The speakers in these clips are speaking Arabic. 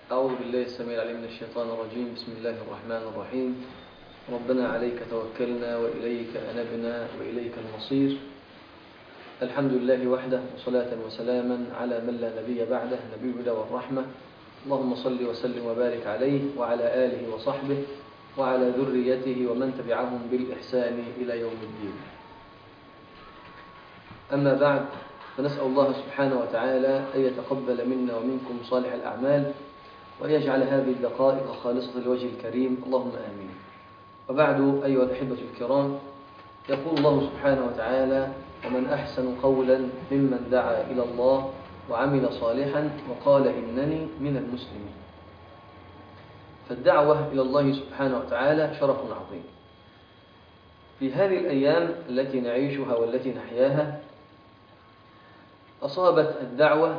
أعوذ بالله السميع العليم من الشيطان الرجيم. بسم الله الرحمن الرحيم. ربنا عليك توكلنا وإليك أنبنا وإليك المصير. الحمد لله وحده، وصلاة وسلاما على من لا نبي بعده، نبي الهدى والرحمة. اللهم صل وسلم وبارك عليه وعلى آله وصحبه وعلى ذريته ومن تبعهم بالإحسان إلى يوم الدين. أما بعد، فنسأل الله سبحانه وتعالى أن يتقبل منا ومنكم صالح الأعمال، وأن يجعل هذه الدقائق خالصة لوجه الكريم، اللهم آمين. وبعد، أيها الأحبة الكرام، يقول الله سبحانه وتعالى: ومن أحسن قولا ممن دعا إلى الله وعمل صالحا وقال إنني من المسلمين. فالدعوة إلى الله سبحانه وتعالى شرف عظيم. في هذه الأيام التي نعيشها والتي نحياها أصابت الدعوة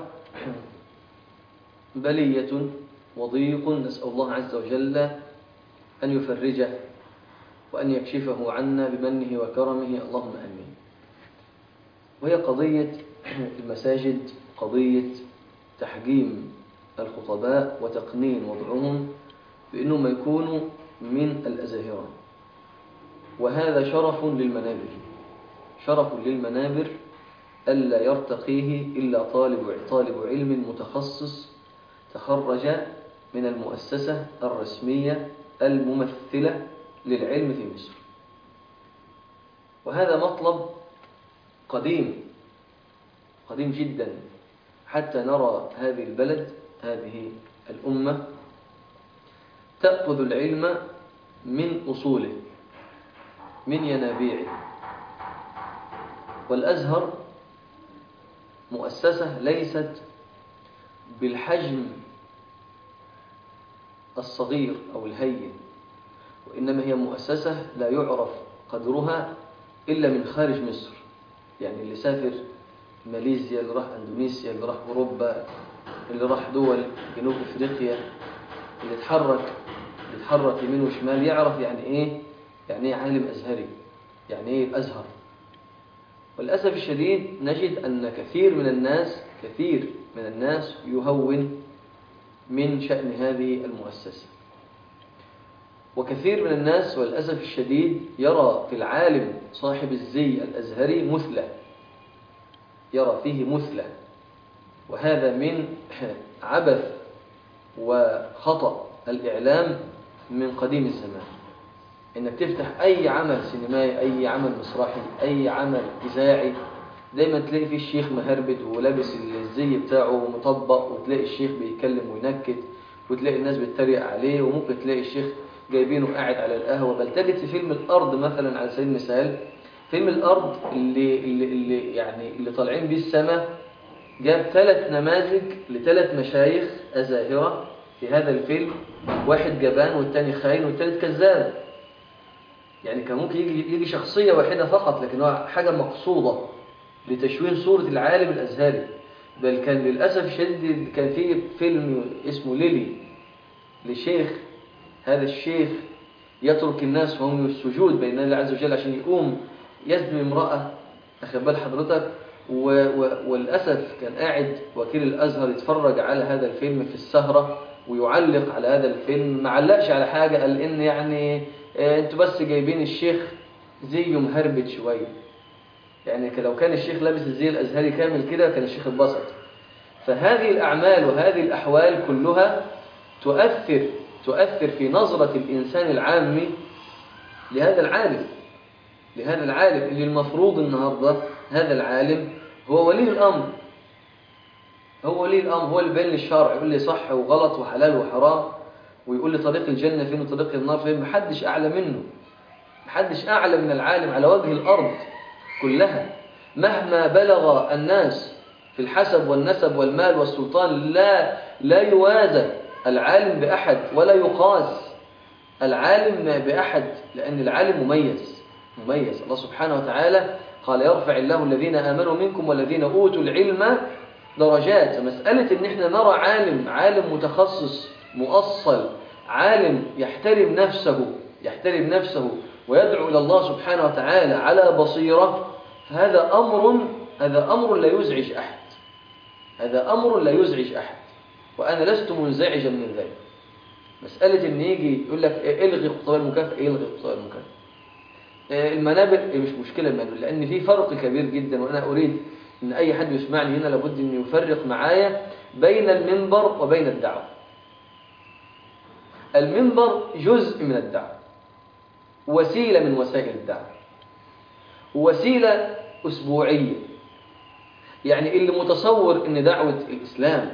بلية وضيق، نسأل الله عز وجل أن يفرجه وأن يكشفه عنا بمنه وكرمه، اللهم آمين. وهي قضية المساجد، قضية تحجيم الخطباء وتقنين وضعهم بأنهم يكونوا من الأزاهرة. وهذا شرف للمنابر، شرف للمنابر ألا يرتقيه إلا طالب علم متخصص تخرج من المؤسسة الرسمية الممثلة للعلم في مصر. وهذا مطلب قديم جدا، حتى نرى هذه البلد، هذه الأمة تأخذ العلم من أصوله، من ينابيعه. والأزهر مؤسسة ليست بالحجم الصغير أو الهين، وإنما هي مؤسسة لا يعرف قدرها إلا من خارج مصر. يعني اللي سافر ماليزيا، اللي راح أندونيسيا، اللي راح أوروبا، اللي راح دول جنوب أفريقيا، اللي اتحرك يمين وشمال، يعرف يعني إيه عالم أزهري، يعني إيه الأزهر. وللأسف الشديد نجد أن كثير من الناس يهون من شأن هذه المؤسسة. وكثير من الناس والأسف الشديد يرى في العالم صاحب الزي الأزهري مثلة، يرى فيه مثلة. وهذا من عبث وخطأ الإعلام من قديم الزمان. إنك تفتح أي عمل سينمائي، أي عمل مسرحي، أي عمل إذاعي، دايما تلاقي فيه الشيخ مهربد ولابس الزي بتاعه مطبق، وتلاقي الشيخ بيتكلم وينكت، وتلاقي الناس بتتريق عليه، وممكن تلاقي الشيخ جايبينه قاعد على القهوة. بل تجد في فيلم الأرض مثلا، على سبيل المثال، فيلم الأرض اللي طالعين بيه السماء، جاب 3 نماذج ل3 مشايخ أزاهرة في هذا الفيلم. واحد جبان، والتاني خاين، والتالت كذاب. يعني كان ممكن يجي شخصية واحدة فقط، لكن هو حاجة مقصودة لتشويه صورة العالم الأزهري. بل كان للأسف الشديد كان في فيلم اسمه ليلي لشيخ، هذا الشيخ يترك الناس وهم السجود بين الله عز وجل عشان يقوم يزني امرأة، أخذ بال حضرتك. وللأسف كان قاعد وكيل الأزهر يتفرج على هذا الفيلم في السهرة ويعلق على هذا الفيلم. ما علقش على حاجة، قال إن يعني انتوا بس جايبين الشيخ زيه مهربد شوية. يعني لو كان الشيخ لابس الزي الأزهري كامل كده كان الشيخ اتبسط. فهذه الأعمال وهذه الأحوال كلها تؤثر في نظرة الإنسان العامي لهذا العالم اللي المفروض النهاردة هذا العالم هو ولي الأمر، هو اللي بين الشرع، يقول لي صح وغلط وحلال وحرام، ويقول لي طريق الجنة فين وطريق النار فين. محدش أعلى منه، محدش أعلى من العالم على وجه الأرض كلها. مهما بلغ الناس في الحسب والنسب والمال والسلطان، لا يوازى العالم بأحد، ولا يقاس العالم بأحد، لأن العالم مميز. الله سبحانه وتعالى قال: يرفع الله الذين آمنوا منكم والذين أوتوا العلم درجات. مسألة إن احنا نرى عالم متخصص مؤصل، عالم يحترم نفسه ويدعو إلى الله سبحانه وتعالى على بصيرة، فهذا أمر لا يزعج أحد. وأنا لست منزعجا من ذلك. مسألة إن يجي يقول لك إلغي خطاب المكافأة، إلغي خطاب المكافأة. المنابر مش مشكلة المنابر، لأن في فرق كبير جدا، وأنا أريد إن أي حد يسمعني هنا لابد أن يفرق معايا بين المنبر وبين الدعوة. المنبر جزء من الدعوة، وسيلة من وسائل الدعوة، وسيلة أسبوعية. يعني اللي متصور أن دعوة الإسلام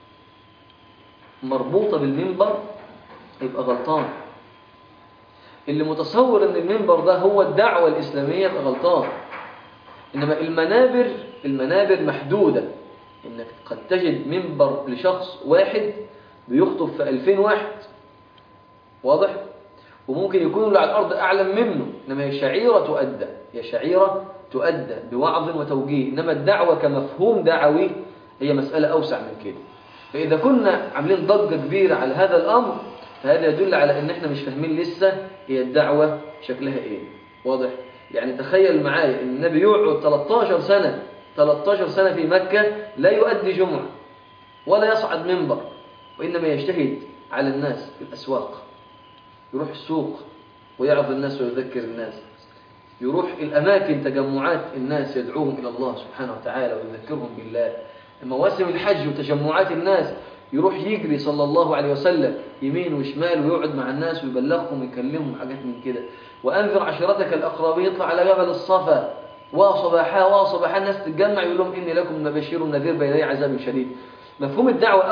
مربوطة بالمنبر يبقى غلطان. اللي متصور أن المنبر ده هو الدعوة الإسلامية يبقى غلطان. إنما المنابر محدودة، إنك قد تجد منبر لشخص واحد بيخطب في 2000 واحد، واضح؟ وممكن يكون اللي على الأرض أعلم منه، إنما هي شعيرة تؤدى بوعظ وتوجيه. إنما الدعوة كمفهوم دعوي هي مسألة أوسع من كده. فإذا كنا عاملين ضجة كبيرة على هذا الأمر، فهذا يدل على إن إحنا مش فاهمين لسه هي الدعوة شكلها إيه. واضح؟ يعني تخيل معايا إن النبي يقعد 13 سنة في مكة لا يؤدي جمعة ولا يصعد منبر، وإنما يجتهد على الناس في الأسواق، يروح السوق ويعظ الناس ويذكر الناس، يروح الأماكن تجمعات الناس يدعوهم إلى الله سبحانه وتعالى ويذكرهم بالله، مواسم الحج وتجمعات الناس يروح يجري صلى الله عليه وسلم يمين وشمال ويقعد مع الناس ويبلغهم ويكلمهم حاجات من كده. وأنذر عشيرتك الأقربين، يطلع على جبل الصفا وصباحا الناس تتجمع يقول لهم إني لكم بشير نذير بين يدي عذاب شديد. مفهوم الدعوة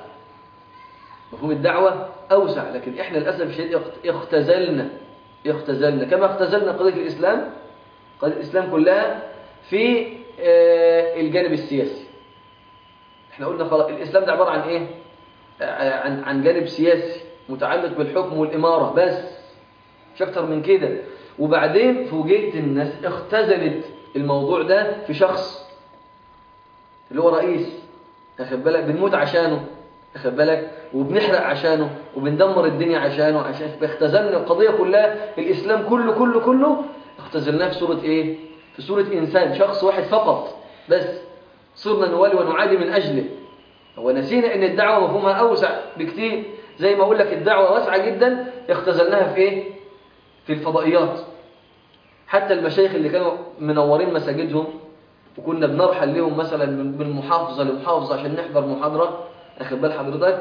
أوسع، لكن إحنا للأسف الشديد اختزلنا كما اختزلنا قضية الإسلام كلها في الجانب السياسي. احنا قلنا خلاص الإسلام ده عبارة عن إيه؟ عن جانب سياسي متعلق بالحكم والإمارة بس، مش أكتر من كده. وبعدين فوجئت الناس اختزلت الموضوع ده في شخص اللي هو رئيس، أخذ بالك، بنموت عشانه، أخذ بالك، وبنحرق عشانه، وبندمر الدنيا عشانه، عشان اختزلنا القضية كلها. الإسلام كله اختزلناه في صورة إيه؟ في صورة إنسان، شخص واحد فقط بس، صرنا نوالي ونعادي من أجله. ونسينا أن الدعوة مفهومها أوسع بكتير. زي ما أقول لك الدعوة واسعة جدا، اختزلناها في إيه؟ في الفضائيات. حتى المشايخ اللي كانوا منورين مساجدهم وكنا بنرحل لهم مثلا من محافظة لمحافظة عشان نحضر محاضرة، أخذ بال حضرتك،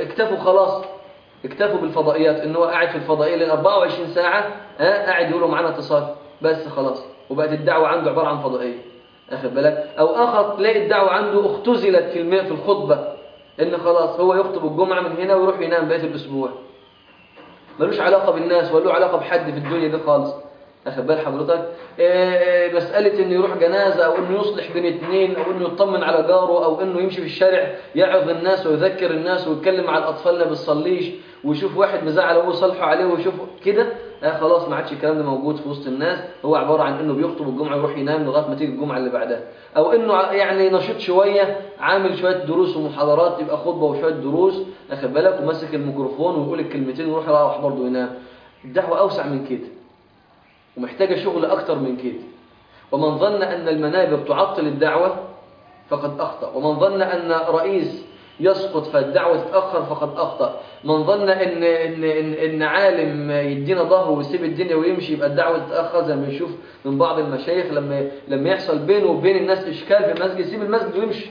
اكتفوا بالفضائيات، إنه هو قاعد في الفضائية لين 24 ساعة قاعد يقولوا معانا اتصال بس خلاص، وبقت الدعوة عنده عبارة عن فضائية، أخذ بالك. أو آخر تلاقي الدعوة عنده اختزلت في الخطبة، إن خلاص هو يخطب الجمعة من هنا ويروح ينام بقية الأسبوع، ملوش علاقة بالناس ولا له علاقة بحد في الدنيا دي خالص، أخذ بال حضرتك. مسألة إنه يروح جنازة أو إنه يصلح بين اتنين أو إنه يطمن على جاره أو إنه يمشي في الشارع يعظ الناس ويذكر الناس ويتكلم مع الأطفال اللي ما بتصليش ويشوف واحد مزعل أبوه يصلحه عليه ويشوف كده، خلاص ما عادش الكلام ده موجود في وسط الناس. هو عبارة عن إنه بيخطب الجمعة ويروح ينام لغاية ما تيجي الجمعة اللي بعدها، أو إنه يعني نشيط شوية عامل شوية دروس ومحاضرات، يبقى خطبة وشوية دروس، أخذ بالك، وماسك الميكروفون ويقول الكلمتين ويروح يروح برضه ينام. الدعوة أوسع من كده ومحتاجة شغل أكتر من كده. ومن ظن أن المنابر تعطل الدعوة فقد أخطأ، ومن ظن أن رئيس يسقط فالدعوة تتأخر فقد أخطأ، من ظن إن عالم يدينا ظهره ويسيب الدنيا ويمشي يبقى الدعوة تتأخر، زي ما نشوف من بعض المشايخ لما يحصل بينه وبين الناس إشكال في المسجد يسيب المسجد ويمشي،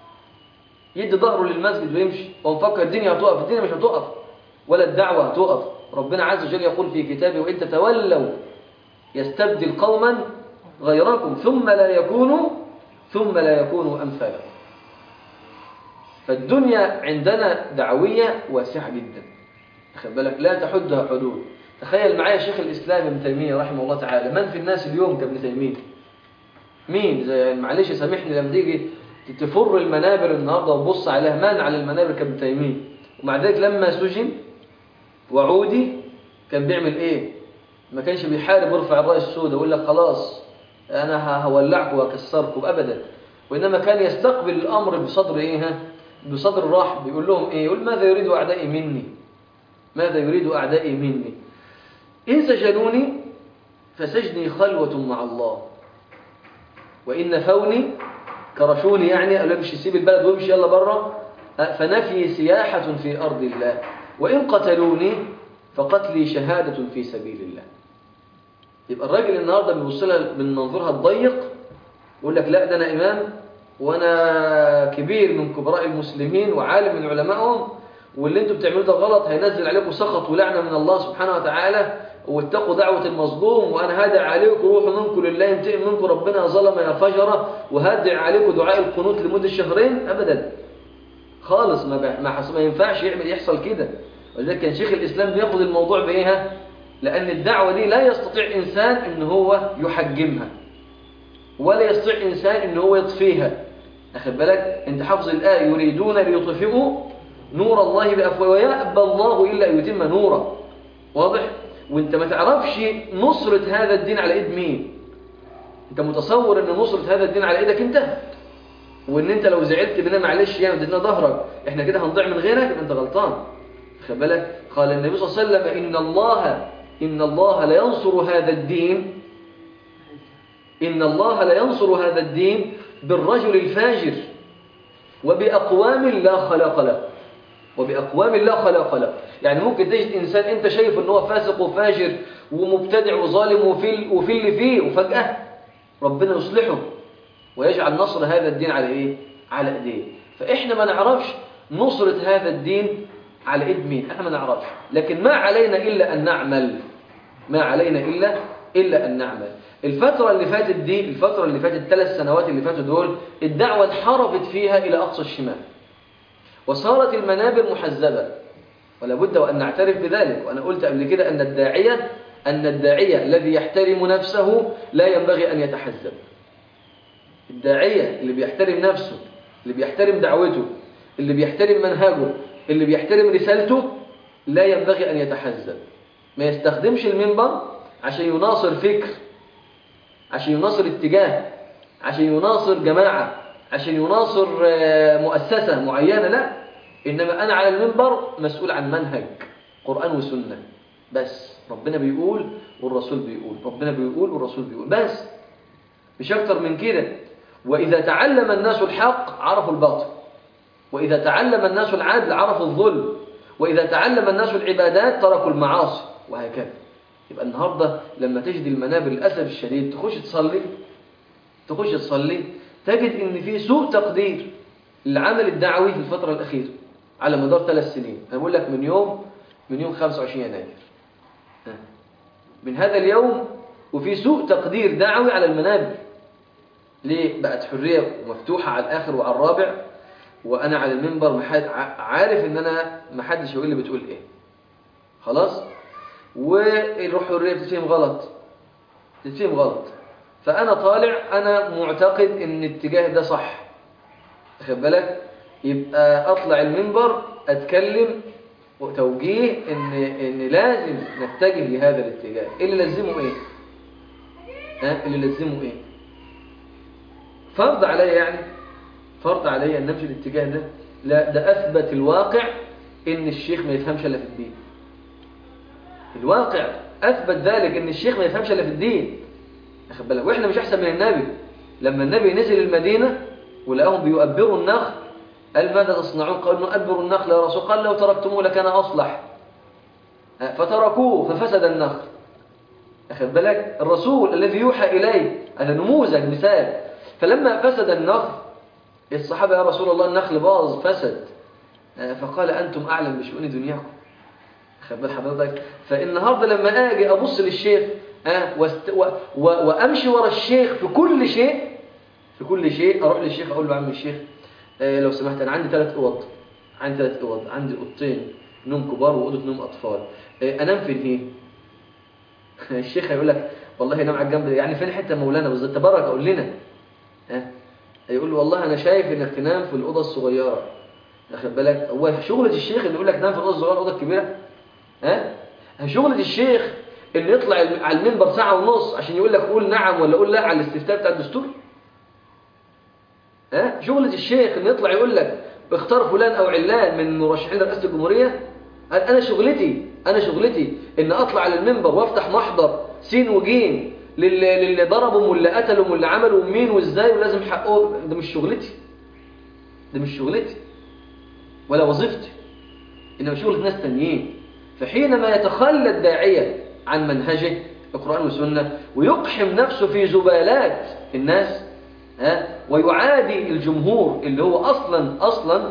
يدي ظهره للمسجد ويمشي، ومفكر الدنيا هتقف. الدنيا مش هتقف ولا الدعوة هتقف. ربنا عز وجل يقول في كتابه: وإن تتولوا يستبدل قوما غيركم ثم لا يكونوا أمثالكم. فالدنيا عندنا دعوية واسعة جدا، خد بالك، لا تحدها حدود. تخيل معايا شيخ الإسلام ابن تيمية رحمه الله تعالى، من في الناس اليوم كابن تيمية؟ مين؟ زي معلش سامحني لما تيجي تفر المنابر النهارده وبص عليها، من على المنابر كابن تيمية؟ ومع ذلك لما سجن وعودي كان بيعمل ايه؟ ما كانش بيحارب ويرفع الراية السوداء ويقول لك خلاص انا هولعكم واكسركم ابدا، وانما كان يستقبل الامر بصدر ايه؟ بصدر رحب. بيقول لهم ايه؟ يقول: ماذا يريد اعدائي مني؟ ان سجنوني فسجني خلوة مع الله، وان نفوني كرشوني، يعني قالوا امشي سيب البلد وامشي يلا بره، فنفي سياحة في أرض الله، وإن قتلوني فقتلي شهادة في سبيل الله. يبقى الراجل النهاردة بيوصلها من منظورها الضيق، يقول لك لا ده أنا إمام وأنا كبير من كبراء المسلمين وعالم من علمائهم، واللي انتوا بتعملوه ده غلط، هينزل عليكم سخط ولعنة من الله سبحانه وتعالى، واتقوا دعوة المظلوم، وأنا هادع عليكم روحوا منكم لله ينتقم منكم ربنا ظلم يا فجرة، وهادع عليكم دعاء القنوت لمدة شهرين. أبدا خالص، ما ينفعش يحصل كده. ولذلك كان شيخ الإسلام بياخد الموضوع بإيه؟ لأن الدعوة دي لا يستطيع إنسان إن هو يحجمها، ولا يستطيع إنسان إن هو يطفيها. أخذ بالك؟ أنت حافظ الآية يريدون ليطفئوا نور الله بأفواههم ويأبى الله إلا أن يتم نوره. واضح؟ وانت ما تعرفش نصرة هذا الدين على ايد مين. انت متصور ان نصرة هذا الدين على ايدك انت، وان انت لو زعلت مننا معلش يعني ادينا ظهرك احنا كده هنضيع من غيرك، يبقى انت غلطان. خد بالك؟ قال النبي صلى الله عليه وسلم ان الله لا ينصر هذا الدين، ان الله لا ينصر هذا الدين بالرجل الفاجر وبأقوام لا خلق له، وبأقوام لا خلق له. يعني ممكن تجد إنسان أنت شايف أنه فاسق وفاجر ومبتدع وظالم وفي اللي فيه، وفجأة ربنا يصلحه ويجعل نصر هذا الدين على إيه؟ على إيديه. فإحنا ما نعرفش نصرة هذا الدين على إيد مين، إحنا ما نعرفش، لكن ما علينا إلا أن نعمل، ما علينا إلا أن نعمل. الفترة اللي فاتت دي، الفترة اللي فاتت 3 سنوات اللي فاتوا دول، الدعوة انحرفت فيها إلى أقصى الشمال، وصارت المنابر محزبة، ولا بد وأن نعترف بذلك. وأنا قلت قبل كده أن الداعية الذي يحترم نفسه لا ينبغي أن يتحزب. الداعية اللي بيحترم نفسه، اللي بيحترم دعوته، اللي بيحترم منهجه، اللي بيحترم رسالته، لا ينبغي أن يتحزب. ما يستخدمش المنبر عشان يناصر فكر، عشان يناصر اتجاه، عشان يناصر جماعة، عشان يناصر مؤسسة معينة، لا. إنما أنا على المنبر مسؤول عن منهج قرآن وسنة بس. ربنا بيقول والرسول بيقول، ربنا بيقول والرسول بيقول بس، مش أكتر من كده. وإذا تعلم الناس الحق عرفوا الباطل، وإذا تعلم الناس العدل عرفوا الظلم، وإذا تعلم الناس العبادات تركوا المعاصي، وهكذا. يبقى النهاردة لما تجد المنابر للأسف الشديد تخش تصلي تجد إن في سوء تقدير للعمل الدعوي في الفترة الأخيرة على مدار 3 سنين. أنا بقول لك من يوم 25 يناير، من هذا اليوم، وفي سوء تقدير دعوي على المنابر. ليه؟ بقت حرية مفتوحة على الآخر وعلى الرابع، وأنا على المنبر عارف إن أنا محدش يقول لي بتقول إيه، خلاص. والروح حرية تتفهم غلط، فأنا طالع أنا معتقد إن الاتجاه ده صح، واخد بالك؟ يبقى أطلع المنبر أتكلم وتوجيه إن لازم نتجه لهذا الاتجاه. اللي لازمه إيه؟ اللي لازمه إيه؟ فرض علي أن نمشي الاتجاه ده؟ لا، ده أثبت الواقع إن الشيخ ما يفهمش إلا في الدين. الواقع أثبت ذلك، إن الشيخ ما يفهمش إلا في الدين، واخد بالك؟ وإحنا مش أحسن من النبي. لما النبي نزل المدينة ولقاهم بيؤبروا النخل، قال ماذا تصنعون؟ قالوا نؤبر النخل يا رسول. قال لو تركتموه لكان أصلح، فتركوه ففسد النخل. واخد بالك؟ الرسول الذي يوحى إليه، هذا نموذج مثال. فلما فسد النخل، الصحابة يا رسول الله النخل باظ فسد، فقال أنتم أعلم بشؤون دنياكم. واخد بال حضرتك؟ فالنهارده لما أجي أبص للشيخ وأمشي ورا الشيخ في كل شيء، أروح للشيخ أقول له عم الشيخ لو سمحت أنا عندي 3 أوض، عندي أوضتين نوم كبار وأوضة نوم أطفال، أنام فين هي؟ الشيخ هيقول لك والله نام على الجنب، يعني فين حتة مولانا بالظبط؟ تبارك أقول لنا. يقول له والله أنا شايف إنك تنام في الأوضة الصغيرة. واخد بالك؟ هو شغلة الشيخ اللي يقول لك نام في الأوضة الصغيرة الأوضة الكبيرة؟ شغلة الشيخ اللي يطلع على المنبر 1.5 ساعة عشان يقول لك قول نعم ولا قول لا على الاستفتاء بتاع الدستور؟ شغلة الشيخ اللي يطلع يقول لك اختار فلان أو علان من مرشحين رئاسة الجمهورية؟ أنا شغلتي إن أطلع على المنبر وأفتح محضر سين وجيم للي ضربهم واللي قتلهم واللي عملوا مين وإزاي ولازم حقه. ده مش شغلتي. ولا وظيفتي، إنما شغلة ناس تانيين. فحينما يتخلى الداعية عن منهجه القرآن والسنة ويقحم نفسه في زبالات الناس ويعادي الجمهور اللي هو أصلا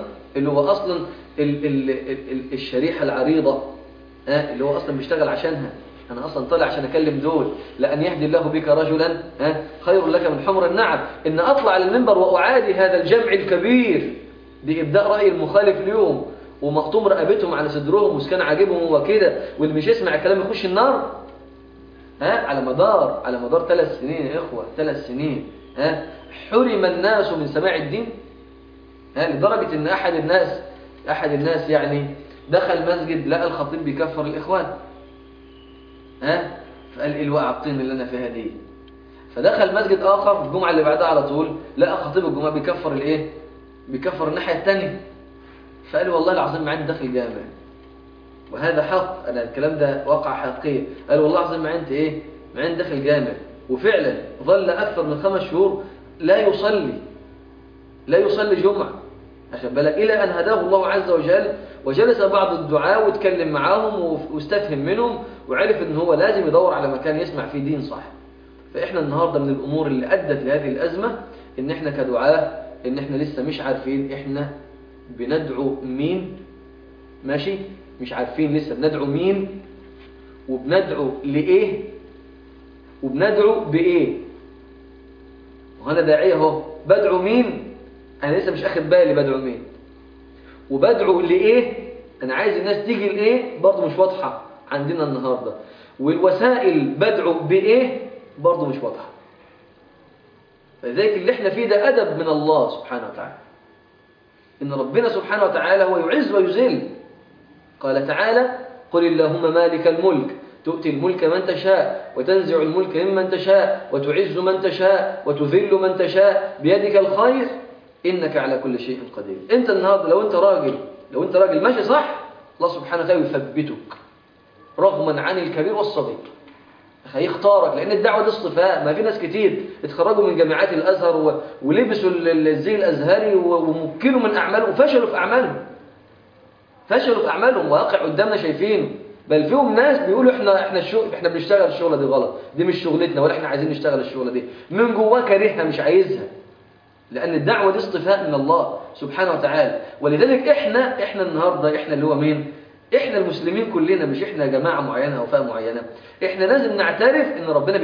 الشريحة العريضة اللي هو أصلا بيشتغل عشانها. أنا أصلا طالع عشان أكلم دول، لأن يهدي الله بك رجلا خير لك من حمر النعم. إن أطلع على المنبر وأعادي هذا الجمع الكبير بإبداء رأي المخالف اليوم ومقطوم رقبتهم على صدرهم وسكان عاجبهم وكده، واللي مش يسمع الكلام يخش النار. على مدار 3 سنين يا إخوة، 3 سنين حرم الناس من سماع الدين، لدرجة إن أحد الناس يعني دخل مسجد لقى الخطيب بيكفر الإخوان، فقال إيه الوقع الطين اللي أنا فيها دي. فدخل مسجد آخر الجمعة اللي بعدها على طول لقى خطيب الجمعة بيكفر الإيه؟ بيكفر الناحية التانية. فقال والله العظيم ما عندي دخل جامع، وهذا حق، أنا الكلام ده واقع حقيقي. قال والله العظيم ما عندي إيه؟ ما عندي دخل جامع. وفعلا ظل أكثر من 5 شهور لا يصلي جمعة، أخذ بالك، إلى أن هداه الله عز وجل وجلس بعض الدعاة واتكلم معاهم واستفهم منهم وعرف أن هو لازم يدور على مكان يسمع فيه دين صح. فإحنا النهاردة من الأمور اللي أدت لهذه الأزمة إن إحنا كدعاة إن إحنا لسه مش عارفين إحنا بندعو مين، ماشي، مش عارفين لسه بندعو مين وبندعو لإيه وبندعو بإيه. وأنا داعية اهو، بدعو مين؟ أنا لسه مش أخد بالي بدعو مين، وبدعو لإيه؟ أنا عايز الناس تيجي لإيه برضه مش واضحة عندنا النهاردة، والوسائل بدعو بإيه برضه مش واضحة. فذلك اللي احنا فيه ده أدب من الله سبحانه وتعالى، إن ربنا سبحانه وتعالى هو يعز ويذل. قال تعالى قل اللهم مالك الملك تؤتي الملك من تشاء وتنزع الملك ممن تشاء وتعز من تشاء وتذل من تشاء بيدك الخير إنك على كل شيء قدير. أنت النهاردة لو أنت راجل ماشي صح، الله سبحانه وتعالى يثبتك رغما عن الكبير والصغير، هيختارك، لأن الدعوة دي اصطفاء. ما في ناس كتير اتخرجوا من جامعات الأزهر ولبسوا الزي الأزهري ومكنوا من أعمالهم وفشلوا في أعمالهم واقع قدامنا شايفينه. بل فيهم ناس بيقولوا احنا بنشتغل الشغلة دي غلط، دي مش شغلتنا، ولا احنا عايزين نشتغل الشغلة دي، من جواه كارهها مش عايزها، لأن الدعوة دي اصطفاء من الله سبحانه وتعالى. ولذلك احنا النهاردة احنا اللي هو مين؟ احنا المسلمين كلنا، مش احنا جماعة معينة أو فئة معينة. احنا لازم نعترف ان ربنا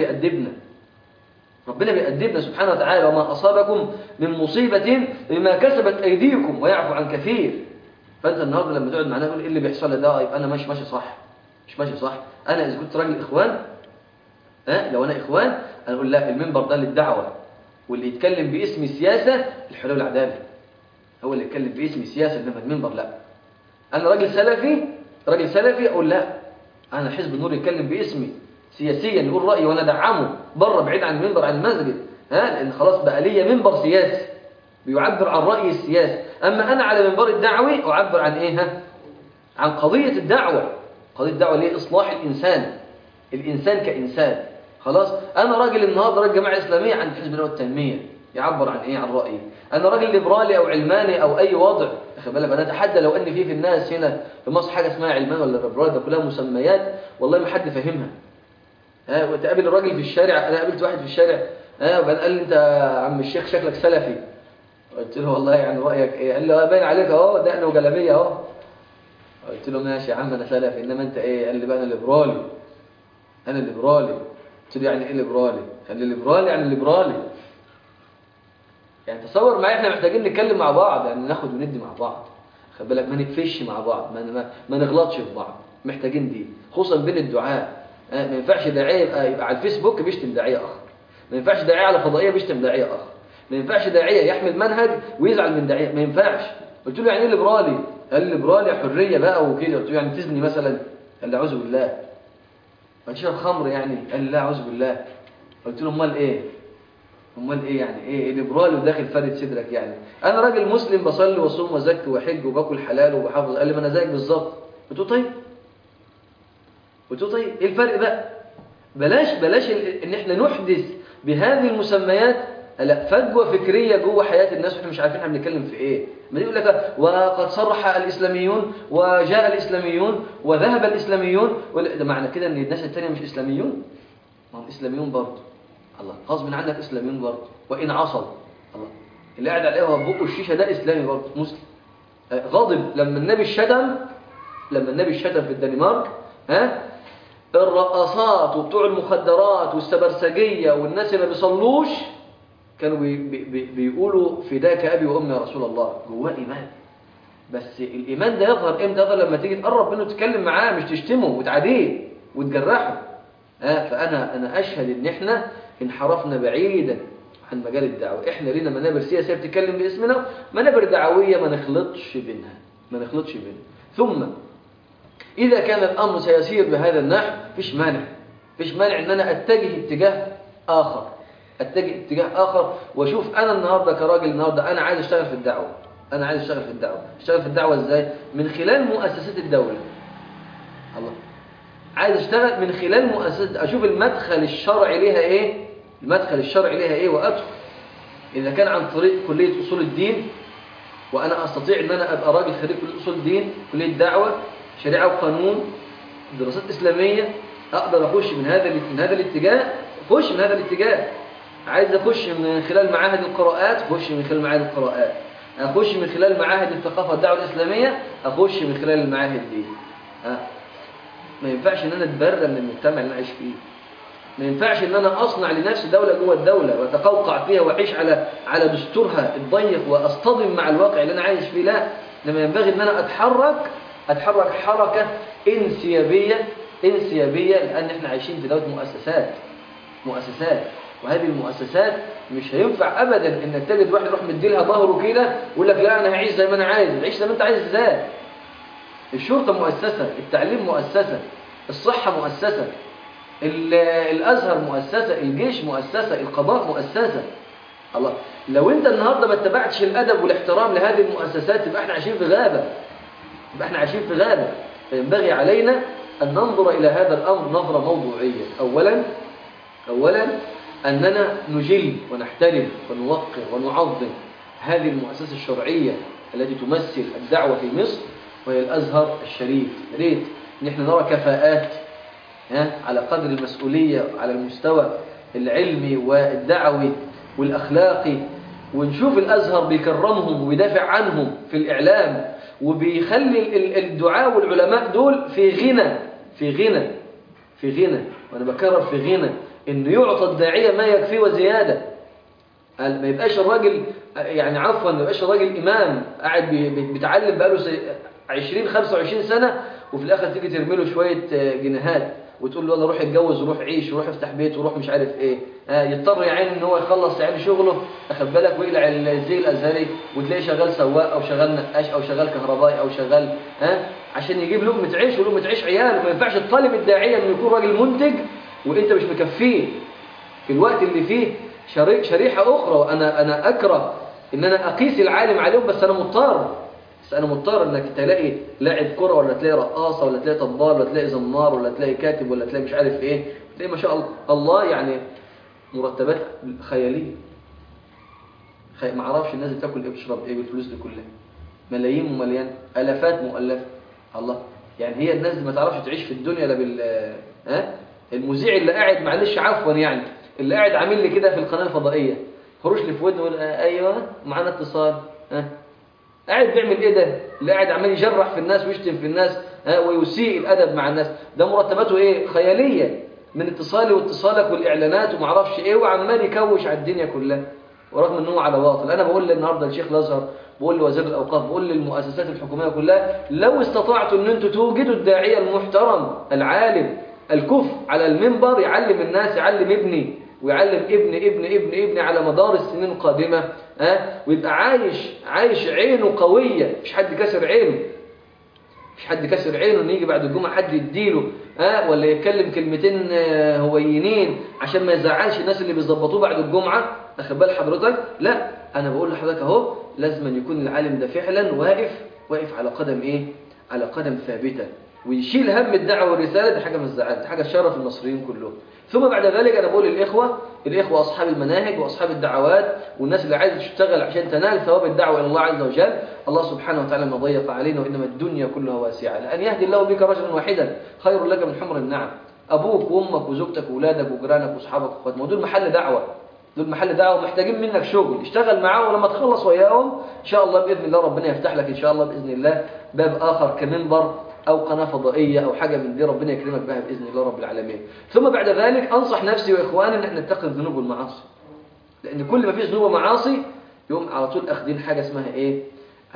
بيأدبنا سبحانه وتعالى. وما أصابكم من مصيبة بما كسبت أيديكم ويعفو عن كثير. فأنت النهاردة لما تقعد معنا تقول ايه اللي بيحصل لي ده، يبقى أنا مش ماشي صح. أنا إذا كنت راجل إخوان، لو أنا إخوان أنا أقول لا، المنبر ده للدعوة، واللي يتكلم باسم سياسة الحلول العدالة هو اللي يتكلم باسم سياسة، إنما المنبر لا. أنا راجل سلفي أقول لا، أنا حزب النور يتكلم باسمي سياسيا يقول رأيي وأنا دعمه بره بعيد عن المنبر عن المسجد، لأن خلاص بقى لي منبر سياسي بيعبر عن رأيي السياسي. أما أنا على منبر الدعوي أعبر عن إيه؟ عن قضية الدعوة. قضية الدعوة ليه؟ إصلاح الإنسان كإنسان. خلاص، أنا راجل النهارده راجل جماعة إسلامية عند حزب النور والتنمية يعبر عن إيه؟ عن رأيي. أنا راجل ليبرالي أو علماني أو أي وضع، أخد بالك، أنا أتحدى لو أن في الناس هنا في مصر حاجة اسمها علمان ولا ليبرالي، ده كلها مسميات والله ما حد فاهمها. وتقابل الراجل في الشارع، أنا قابلت واحد في الشارع وبعدين قال لي أنت عم الشيخ شكلك سلفي. قلت له والله يعني رأيك إيه؟ قال لي باين عليك أهو دقن وجلابية أهو. قلت له ماشي يا عم أنا سلفي، إنما أنت إيه؟ قال لي بقى أنا ليبرالي. قلت له يعني إيه ليبرالي؟ قال لي ليبرالي يعني ليبرالي. يعني تصور معايا احنا محتاجين نتكلم مع بعض، يعني ناخد وندي مع بعض، خد بالك، ما نقفش مع بعض، ما نغلطش في بعض، محتاجين دي خصوصا بين الدعاء. ما ينفعش داعيه يبقى على الفيسبوك بيشتم داعيه اخر، ما ينفعش داعيه على فضائيه بيشتم داعيه اخر، ما ينفعش داعيه يحمل منهج ويزعل من داعيه، ما ينفعش. قلت له يعني ايه ليبرالي؟ قال لي ليبرالي حريه بقى وكده. قلت له يعني تزني مثلا؟ قال لي اعوذ بالله. تشرب خمر يعني؟ قال لي لا اعوذ بالله. قلت له امال ايه يعني ايه ليبرالي وداخل فارد صدرك؟ يعني انا راجل مسلم بصلي واصوم وازكي واحج وباكل حلال وبحافظ. قال لي ما انا زيك بالظبط. قلت له طيب ايه الفرق بقى؟ بلاش ان احنا نحدث بهذه المسميات لا، فجوة فكرية جوه حياة الناس واحنا مش عارفين احنا بنتكلم في ايه. ما يقول لك وقد صرح الإسلاميون وجاء الإسلاميون وذهب الإسلاميون، ده معنى كده ان الناس التانية مش إسلاميون؟ ما هم إسلاميون برضه. الله، غصب عنك إسلاميون برضه وإن عصوا. الله، اللي قاعد على القهوة ببقه الشيشة ده إسلامي برضه، مسلم. غاضب لما النبي شتم، لما النبي شتم في الدنمارك، الرقصات وبتوع المخدرات والسبرسجية والناس اللي ما بيصلوش كانوا بيقولوا فداك أبي وأمي يا رسول الله. جواه إيمان، بس الإيمان ده يظهر إمتى؟ يظهر لما تيجي تقرب منه تتكلم معاه، مش تشتمه وتعاديه وتجرحه. فأنا أشهد إن إحنا انحرفنا بعيدا عن مجال الدعوة. إحنا لنا منابر سياسية بتتكلم باسمنا، منابر دعوية ما نخلطش بينها، ما نخلطش بينها. ثم إذا كان الأمر سيسير بهذا النحو، فيش مانع، فيش مانع إن أنا أتجه اتجاه آخر، أتجه اتجاه آخر وأشوف أنا النهاردة كراجل النهاردة أنا عايز أشتغل في الدعوة، أنا عايز أشتغل في الدعوة. أشتغل في الدعوة إزاي؟ من خلال مؤسسات الدولة. الله، عايز أشتغل من خلال مؤسسات، أشوف المدخل الشرعي ليها إيه، المدخل الشرعي ليها إيه وأدخل. إذا كان عن طريق كلية أصول الدين، وأنا أستطيع أن أنا أبقى راجل خريج كلية أصول الدين، كلية دعوة، شريعة وقانون، دراسات إسلامية، أقدر أخش من هذا الاتجاه، أخش من هذا الاتجاه. عايز أخش من خلال معاهد القراءات، أخش من خلال معاهد القراءات. أخش من خلال معاهد الثقافة والدعوة الإسلامية، أخش من خلال المعاهد دي. ما ينفعش إن أنا أتبرى من المجتمع اللي أنا عايش فيه. ما ينفعش إن أنا أصنع لنفسي دولة جوه الدولة وأتقوقع فيها وأعيش على دستورها الضيق وأصطدم مع الواقع اللي أنا عايش فيه. لا، إنما ينبغي إن أنا أتحرك حركة انسيابية، لأن إحنا عايشين في دولة مؤسسات، وهذه المؤسسات مش هينفع أبدا إنك تجد واحد يروح مديلها ظهره كده ويقول لك لا أنا هعيش زي ما أنا عايز. تعيش زي ما أنت عايز إزاي؟ الشرطة مؤسسة، التعليم مؤسسة، الصحة مؤسسة، الأزهر مؤسسة، الجيش مؤسسة، القضاء مؤسسة. الله، لو أنت النهاردة ما اتبعتش الأدب والاحترام لهذه المؤسسات تبقى إحنا عايشين في غابة. فينبغي علينا أن ننظر إلى هذا الأمر نظرة موضوعية. أولا أننا نجل ونحترم ونوقر ونعظم هذه المؤسسة الشرعية التي تمثل الدعوة في مصر، وهي الأزهر الشريف. ريت إن إحنا نرى كفاءات على قدر المسؤولية على المستوى العلمي والدعوي والأخلاقي، ونشوف الأزهر بيكرمهم وبيدافع عنهم في الإعلام، وبيخلي الدعاء والعلماء دول في غنى، وأنا بكرر في غنى، إنه يعطى الداعية ما يكفيه وزيادة. ما يبقاش الراجل يعني عفوا، ما يبقاش الراجل إمام قاعد بيتعلم بقاله 20-25 سنة، وفي الآخر تيجي ترمي له شوية جنيهات وتقول له يلا روح اتجوز وروح عيش وروح افتح بيت وروح مش عارف ايه. يضطر يا عيني ان هو يخلص يعني شغله، اخد بالك، ويقلع الزي الازهري وتلاقيه شغال سواق او شغال نقاش او شغال كهربائي او شغال عشان يجيب لقمه عيش ولقمه عيش عياله. ما ينفعش تطالب الداعيه انه يكون راجل منتج وانت مش مكفيه في الوقت اللي فيه شريحه اخرى. وانا اكره ان انا اقيس العالم عليهم، بس انا مضطر انك تلاقي لاعب كرة ولا تلاقي رقاصة ولا تلاقي طبال ولا تلاقي زمار ولا تلاقي كاتب ولا تلاقي مش عارف ايه، تلاقي ما شاء الله يعني مرتبات خيالية. ما اعرفش الناس بتاكل ايه بتشرب ايه بالفلوس دي كلها، ملايين ومليان، الافات مؤلفة. الله، يعني هي الناس دي ما تعرفش تعيش في الدنيا لا بال المذيع اللي قاعد معلش عفوا يعني اللي قاعد عامل لي كده في القناة الفضائية خروش لي في ودنه ايوه معانا اتصال قاعد بيعمل ايه ده؟ اللي قاعد عمال يجرح في الناس ويشتم في الناس ويسيء الادب مع الناس، ده مرتباته ايه؟ خياليه، من اتصالي واتصالك والاعلانات وما اعرفش ايه، وعمال يكوش على الدنيا كلها، ورغم ان هو على باطل. انا بقول النهارده للشيخ الازهر، بقول لوزير الاوقاف، بقول للمؤسسات الحكوميه كلها، لو استطعتوا ان انتم توجدوا الداعيه المحترم العالم الكفء على المنبر يعلم الناس، يعلم ابني ويعلم ابن على مدار السنين القادمة، ويبقى عايش عينه قوية، مش حد كسر عينه ان يجي بعد الجمعة حد يديله ولا يتكلم كلمتين هوينين عشان ما يزعلش الناس اللي بيظبطوه بعد الجمعة. اخد بال حضرتك؟ لا، انا بقول لحضرتك اهو، لازم يكون العالم ده فعلا واقف على قدم ايه؟ على قدم ثابتة، ويشيل هم الدعوة والرسالة، دي حاجة من الزعل، دي حاجة شرف المصريين كلهم. ثم بعد ذلك أنا بقول الإخوة أصحاب المناهج وأصحاب الدعوات والناس اللي عايزة تشتغل عشان تنال ثواب الدعوة إلى الله عز وجل، الله سبحانه وتعالى ما ضيق علينا، وإنما الدنيا كلها واسعة. لأن يهدي الله بك رجلا واحدا خير لك من حمر النعم. أبوك وأمك وزوجتك وأولادك وجيرانك وأصحابك وأخواتك، ما دول محل دعوة، دول محل دعوة محتاجين منك شغل، اشتغل معاهم، ولما تخلص وياهم إن شاء الله بإذن الله ربنا يفتح لك إن شاء الله بإذن الله باب آخر كمنبر أو قناة فضائية أو حاجة من دي ربنا يكرمك بها بإذن الله رب العالمين. ثم بعد ذلك أنصح نفسي وإخواني أن نتقي الذنوب والمعاصي، لأن كل ما فيه ذنوب ومعاصي يوم على طول أخذين حاجة اسمها إيه؟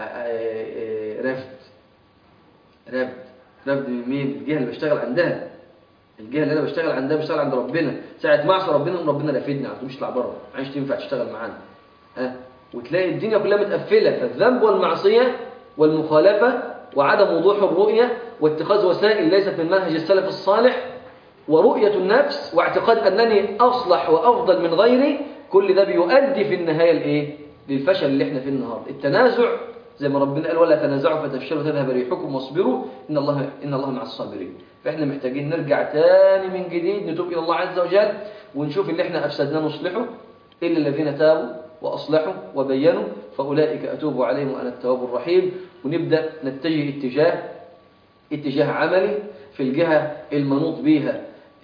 رفض من مين؟ الجهة اللي بشتغل عندها، الجهة اللي أنا بشتغل عندها بشتغل عند ربنا، ساعة ما أعصى ربنا ربنا رافدني، على طول مش طلع بره، عايش تنفع تشتغل معانا. وتلاقي الدنيا كلها متقفلة، فالذنب والمعصية والمخالفة وعدم وضوح الرؤية واتخاذ وسائل ليست من منهج السلف الصالح ورؤية النفس واعتقاد أنني أصلح وأفضل من غيري، كل ده بيؤدي في النهاية لإيه؟ للفشل اللي احنا فيه النهاردة. التنازع زي ما ربنا قال ولا تنازعوا فتفشلوا وتذهب ريحكم واصبروا إن الله مع الصابرين. فإحنا محتاجين نرجع تاني من جديد، نتوب إلى الله عز وجل ونشوف اللي احنا أفسدناه نصلحه، إلا الذين تابوا وأصلحوا وبينوا فأولئك أتوب عليهم وأنا التواب الرحيم. ونبدأ نتجه اتجاه عملي في الجهة المنوط بها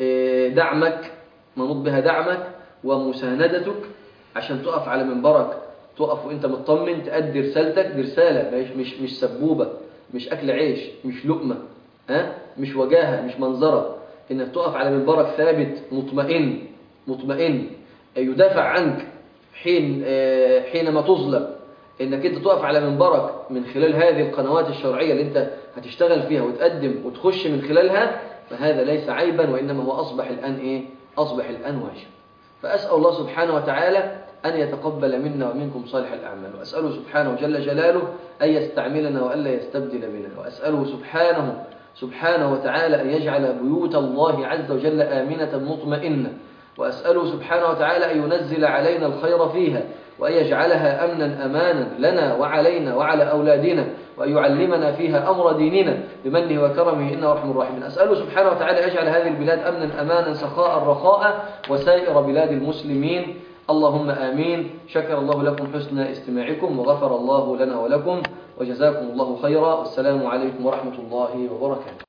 دعمك ومساندتك، عشان تقف على منبرك، تقف وانت مطمن تأدي رسالتك. دي رسالة مش سبوبة، مش أكل عيش، مش لقمة، مش وجاهة، مش منظرة. إنك تقف على منبرك ثابت مطمئن يدافع عنك حينما تظلم، إنك أنت تقف على منبرك من خلال هذه القنوات الشرعية اللي أنت هتشتغل فيها وتقدم وتخش من خلالها، فهذا ليس عيبا، وإنما هو أصبح الآن واجب. فأسأل الله سبحانه وتعالى أن يتقبل منا ومنكم صالح الأعمال، وأسأله سبحانه جل جلاله أن يستعملنا وألا يستبدل بنا، وأسأله سبحانه وتعالى أن يجعل بيوت الله عز وجل آمنة مطمئنة، وأسأله سبحانه وتعالى أن ينزل علينا الخير فيها، وأن يجعلها أمنا أمانا لنا وعلينا وعلى أولادنا، وأن يعلمنا فيها أمر ديننا بمنه وكرمه إنه أرحم الراحمين. أسأله سبحانه وتعالى يجعل هذه البلاد أمنا أمانا سخاء رخاء وسائر بلاد المسلمين، اللهم آمين. شكر الله لكم حسن استماعكم وغفر الله لنا ولكم وجزاكم الله خيرا، والسلام عليكم ورحمة الله وبركاته.